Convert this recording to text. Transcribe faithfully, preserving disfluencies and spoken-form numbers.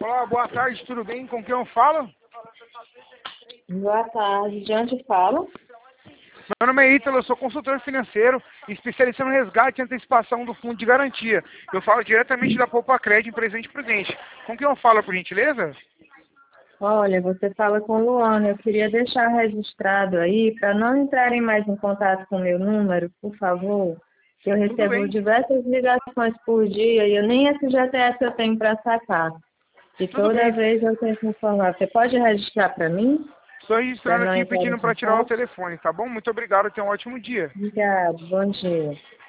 Olá, boa tarde, tudo bem? Com quem eu falo? Boa tarde, de onde fala? Meu nome é Ítalo, eu sou consultor financeiro e especialista no resgate e antecipação do fundo de garantia. Eu falo diretamente da Poupa Crédito em Presente Prudente. Com quem eu falo, por gentileza? Olha, você fala com Luana, eu queria deixar registrado aí, para não entrarem mais em contato com o meu número, por favor, que eu Tudo recebo bem, diversas ligações por dia e eu nem S G T S eu tenho para sacar. E tudo toda bem. vez eu tenho que informar. Você pode registrar para mim? Estou Para registrando não aqui entrar em pedindo para tirar o contato? telefone, tá bom? Muito obrigado, tenha um ótimo dia. Obrigada, bom dia.